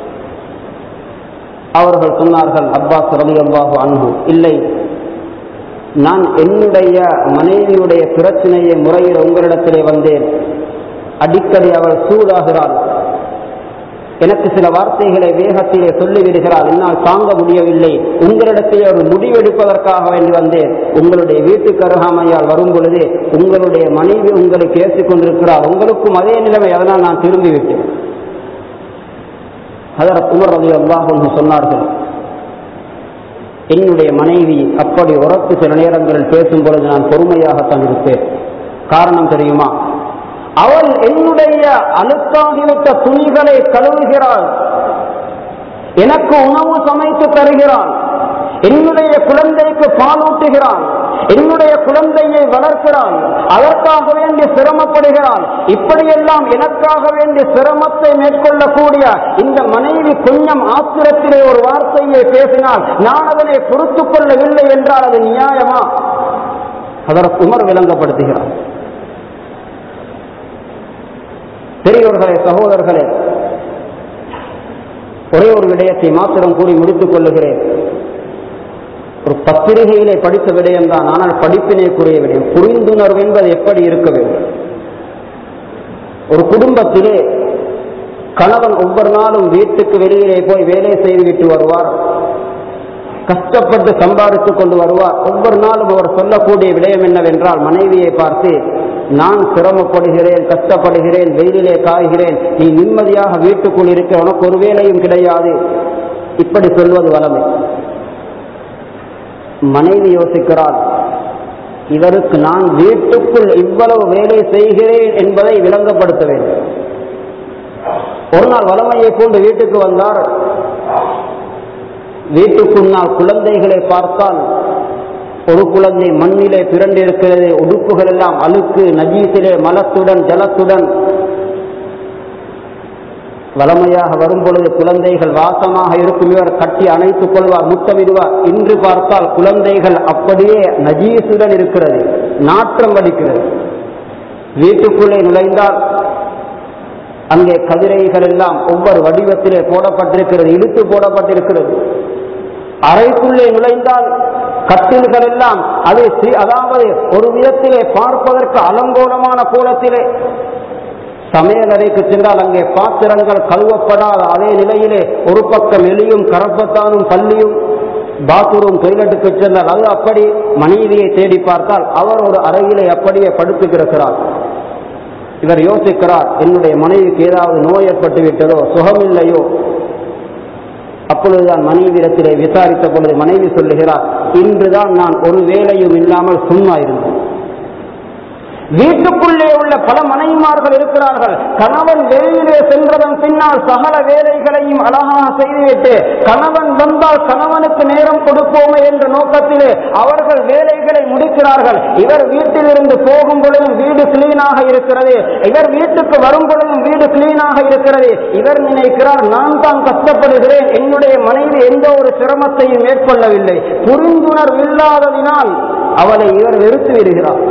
அவர்கள் சொன்னார்கள், அப்பாஸ் ரலியல்லாஹு அன்ஹு, இல்லை, நான் என்னுடைய மனைவியுடைய பிரச்சனையை முறையிட உங்களிடத்திலே வந்தேன். அடிக்கடி அவள் சூடாகிறாள், எனக்கு சில வார்த்தைகளை வேகத்திலே சொல்லிவிடுகிறாள், என்னால் தாங்க முடியவில்லை, உங்களிடத்திலே ஒரு முடிவெடுப்பதற்காக வேண்டி வந்தேன். உங்களுடைய வீட்டுக்கு அருகாமையால் வரும் பொழுது உங்களுடைய மனைவி உங்களுக்கு ஏசிக் கொண்டிருக்கிறார், உங்களுக்கும் அதே நிலைமை, அதனால் நான் திரும்பிவிட்டேன். ஹஜ்ரத் உமர் ரலியல்லாஹு அன்ஹு சொன்னார்கள், என்னுடைய மனைவி அப்படி உரத்து சில நேரங்களில் பேசும் பொழுது நான் பொறுமையாகத்தான் இருப்பேன். காரணம் தெரியுமா? அவள் என்னுடைய அழுக்காகிவிட்ட துணிகளை கழுவுகிறாள், எனக்கு உணவு சமைத்து தருகிறான், என்னுடைய குழந்தைக்கு பாலூட்டுகிறான், என்னுடைய குழந்தையை வளர்க்கிறான், அதற்காக வேண்டி சிரமப்படுகிறான். இப்படியெல்லாம் எனக்காக வேண்டி சிரமத்தை மேற்கொள்ளக்கூடிய இந்த மனைவி கொஞ்சம் ஆத்திரத்திலே ஒரு வார்த்தையை பேசினால் நான் அதனை பொறுத்துக் கொள்ளவில்லை என்றால் அது நியாயமா? அதற்கு உமர் விளங்கப்படுத்துகிறார். பெரியோர்களே, சகோதரர்களே, ஒரே ஒரு விடயத்தை மாத்திரம் கூறி முடித்துக் கொள்ளுகிறேன். ஒரு பத்திரிகையிலே படித்த விடயம்தான், ஆனால் படிப்பினைக்குரிய விடயம். புரிந்துணர்வு என்பது எப்படி இருக்க வேண்டும்? ஒரு குடும்பத்திலே கணவன் ஒவ்வொரு நாளும் வீட்டுக்கு வெளியிலே போய் வேலை செய்துவிட்டு வருவார், கஷ்டப்பட்டு சம்பாதித்துக் கொண்டு வருவார். ஒவ்வொரு நாளும் அவர் சொல்லக்கூடிய விடயம் என்னவென்றால், மனைவியை பார்த்து, நான் சிரமப்படுகிறேன், கஷ்டப்படுகிறேன், வெயிலிலே காய்கிறேன், நீ நிம்மதியாக வீட்டுக்குள் இருக்க, உனக்கு ஒரு வேலையும் கிடையாது, இப்படி சொல்வது வளமை. மனைவி யோசிக்கிறாள், இவருக்கு நான் வீட்டுக்குள் இவ்வளவு வேலை செய்கிறேன் என்பதை விளங்கப்படுத்த வேண்டும். ஒரு நாள் வளமையை போன்று வீட்டுக்கு வந்தார். வீட்டுக்குள்ளால் குழந்தைகளை பார்த்தால் ஒரு குழந்தை மண்ணிலே பிறண்டிருக்கிறது, உடுப்புகள் எல்லாம் அழுக்கு, நஜீசிலே மலத்துடன் ஜலத்துடன். வளமையாக வரும் பொழுது குழந்தைகள் வாசமாக இருக்கும், இவர் கட்டி அணைத்துக் கொள்வார், முத்தமிடுவார். இன்று பார்த்தால் குழந்தைகள் அப்படியே நஜீசுடன் இருக்கிறது, நாற்றம் வடிக்கிறது. வீட்டுக்குள்ளே நுழைந்தால் அங்கே கதிரைகள் எல்லாம் ஒவ்வொரு வடிவத்திலே போடப்பட்டிருக்கிறது, இழுத்து போடப்பட்டிருக்கிறது. அறைக்குள்ளே நுழைந்தால் கட்டில்கள் எல்லாம் அதாவது ஒரு விதத்திலே பார்ப்பதற்கு அலங்கோலமான கோலத்திலே. சமையலறைக்கு சென்றால் அங்கே பாத்திரங்கள் கழுவப்படாத அதே நிலையிலே ஒரு பக்கம் எலியும் கரப்பத்தானும் பள்ளியும். பாத்ரூம் டொய்லெட்டுக்கு சென்றால் அது அப்படி. மனைவியை தேடி பார்த்தால் அவர் ஒரு அறையிலே அப்படியே படுத்து கிடக்கிறார். இவர் யோசிக்கிறார், என்னுடைய மனைவிக்கு ஏதாவது நோய் ஏற்பட்டு விட்டதோ, சுகமில்லையோ. அப்பொழுதுதான் மனைவியிடத்திலே விசாரித்த பொழுது மனைவி சொல்லுகிறார், இன்றுதான் நான் ஒரு வேலையும் இல்லாமல் சும்மா இருந்தேன். வீட்டுக்குள்ளே உள்ள பல மனைவிமார்கள் இருக்கிறார்கள். கணவன் வெளியிலே சென்றதன் பின்னால் சகல வேலைகளையும் அழகாக செய்துவிட்டு கணவன் வந்தால் கணவனுக்கு நேரம் கொடுப்போமே என்ற நோக்கத்திலே அவர்கள் வேலைகளை முடிக்கிறார்கள். இவர் வீட்டிலிருந்து போகும் பொழுதும் வீடு கிளீனாக இருக்கிறது, இவர் வீட்டுக்கு வரும் பொழுதும் வீடு கிளீனாக இருக்கிறது. இவர் நினைக்கிறார், நான் தான் கஷ்டப்படுகிறேன், என்னுடைய மனைவி எந்த ஒரு சிரமத்தையும் மேற்கொள்ளவில்லை. புரிந்துணர்வு இல்லாததினால் அவளை இவர் வெறுத்து விடுகிறார்.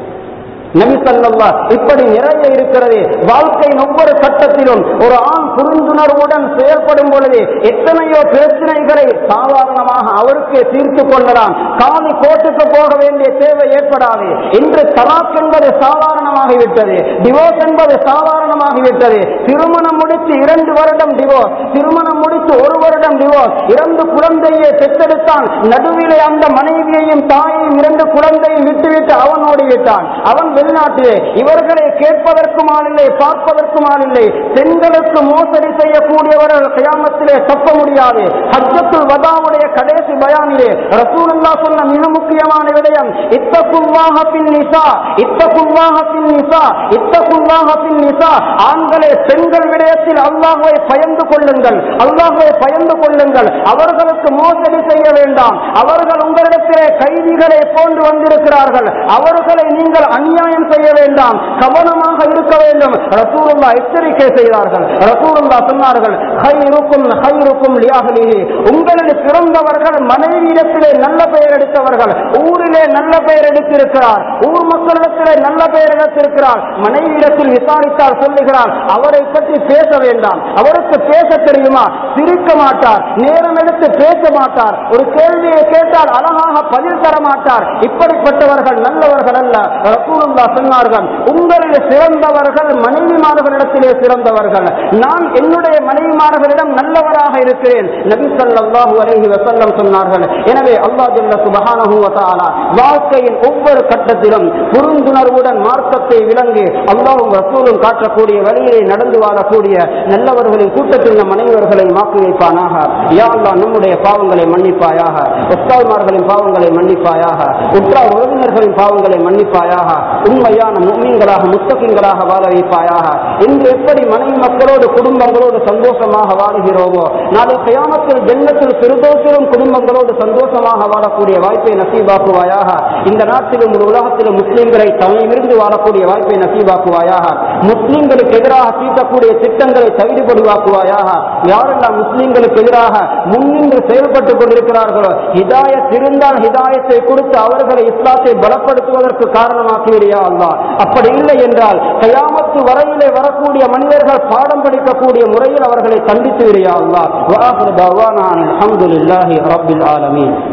நபி ஸல்லல்லாஹு இப்படி நிறைய இருக்கிறது. வாழ்க்கையின் ஒவ்வொரு கட்டத்திலும் ஒரு ஆண் புரிந்துணர்வுடன் செயல்படும் பொழுது எத்தனையோ பிரச்சனைகளை சாதாரணமாக அவருக்கே தீர்த்து கொள்ளலாம். காலி கோட்டுக்கு போக வேண்டிய தேவை ஏற்படாது. இன்று தலாக் என்பது சாதாரணமாகிவிட்டது, டிவோர்ஸ் என்பது சாதாரணமாகிவிட்டது. திருமணம் முடித்து 2 வருடம் டிவோர்ஸ், திருமணம் முடித்து 1 வருடம் டிவோர்ஸ். 2 குழந்தையை பெற்றெடுத்தான். நடுவிலே அந்த மனைவியையும் தாயையும் 2 குழந்தையும் விட்டுவிட்டு அவன் ஓடிவிட்டான். அவன் வெளிநாட்டிலே. இவர்களை கேட்பதற்கும் ஆளில்லை, பார்ப்பதற்கும் ஆளில்லை. பெண்களுக்கு மோசடி செய்யக்கூடியவர்கள் கியாமத்திலே தப்ப முடியாது. ஹஜ்ஜத்துல் வதாவுடைய கடைசி பயானிலே ரசூலுல்லாஹ் சொன்ன மிக முக்கியமான விடயம், இத்தகுல்லாஹ ஃபின் நிசா, இத்தகுல்லாஹ ஃபின் நிசா, இத்தகுல்லாஹ ஃபின் நிசா. ஆண்களே, பெண்கள் விடயத்தில் அல்லாஹ்வை பயந்து கொள்ளுங்கள், அல்லாஹ்வை பயந்து கொள்ளுங்கள். அவர்களுக்கு மோசடி செய்ய வேண்டாம். அவர்கள் உங்களிடத்திலே கைதிகளை போன்று வந்திருக்கிறார்கள். அவர்களை நீங்கள் அநியாயம் செய்ய வேண்டாம், கவனமாக இருக்க வேண்டும். ரசூலுல்லாஹ் எச்சரிக்கை செய்தார்கள். ரசூலுல்லாஹ் சொன்னார்கள், ஹைருக்கும் ஹைருக்கும் லிஅஹ்லிஹி. உங்களில் பிறந்தவர்கள் மனைவியிடத்திலே நல்ல பெயர் எடுத்தவர்கள், ஊரிலே நல்ல பெயர் எடுத்திருக்கிறார், ஊர் மக்களிடத்திலே நல்ல பெயர் எடுத்திருக்கிறார். மனைவியிடத்தில் விசாரித்தால் சொல்லுகிறார், அவரை பற்றி பேச வேண்டாம். அவருக்கு பேச தெரியுமா? சிரிக்க மாட்டார், நேரம் எடுத்து பேச மாட்டார், ஒரு கேள்வியை கேட்டால் அழகாக பதில் தர மாட்டார். இப்படிப்பட்டவர்கள் நல்லவர்கள் அல்ல. ரசூலுல்லாஹ் சொன்னார்கள், உங்களில் சிறந்தவர்கள் மனைவிமார்களிடத்திலே சிறந்தவர்கள். நான் என்னுடைய மனைவிமார்களிடம் நல்லவராக இருக்கிறேன். நபி ஸல்லல்லாஹு அலைஹி வஸல்லம் சொன்னார்கள். எனவே அல்லாஹ் ஜல்ல சுப்ஹானஹு வ தஆலா வாழ்க்கையின் ஒவ்வொரு கட்டத்திலும் புரிந்துணர்வுடன் மார்க்கத்தை விளங்கி அல்லாஹ்வும் ரசூலும் காட்டக்கூடிய வழியை நடந்து வாழக்கூடிய நல்லவர்களின் கூட்டத்தில் நம் அனைவர்களை மாற்றி வைப்பானாக. யா அல்லாஹ், நம்முடைய பாவங்களை மன்னிப்பாயாக, உஸ்தாத்மார்களின் பாவங்களை மன்னிப்பாயாக, உற்றார் உறவினர்களின் பாவங்களை மன்னிப்பாயாக, உண்மையான முஃமின்களாக முத்தகீன்களாக வாழ வைப்பாயாக. இன்று எப்படி மனைவி மக்களோடு குடும்பங்களோடு சந்தோஷமாக வாழுகிறோமோ, நாளை கியாமத்தில் ஜன்னத்துல் ஃபிர்தௌஸிலும் குடும்பங்களோடு சந்தோஷமாக வாழக்கூடிய வாய்ப்பை நசீபாக்குவாயாக. இந்த நாட்டிலும் உலகத்திலும் முஸ்லிம்களை தலையிலிருந்து வாழக்கூடிய வாய்ப்பை நசீபாக்குவாயாக. முஸ்லிம்களுக்கு எதிராக தீட்டக்கூடிய திட்டங்களை தவிடுபடுவாக்குவாயாக. யாரெல்லாம் முஸ்லிம்களுக்கு எதிராக முன்னின்று செயல்பட்டுக் கொண்டிருக்கிறார்களோ, ஹிதாயத் இருந்தால் ஹிதாயத்தை கொடுத்து அவர்களை இஸ்லாத்தை பலப்படுத்துவதற்கு காரணமாக்குவியா அல்லாஹ். அப்படி இல்லை என்றால் கியாமத்து வரையிலே வரக்கூடிய மனிதர்கள் பாடம் படிக்கக்கூடிய முறையில் அவர்களை கண்டித்து விரியா அல்லாஹ். வஆகிரு தஅவானா அல்ஹம்துலில்லாஹி ரப்பில் ஆலமீன்.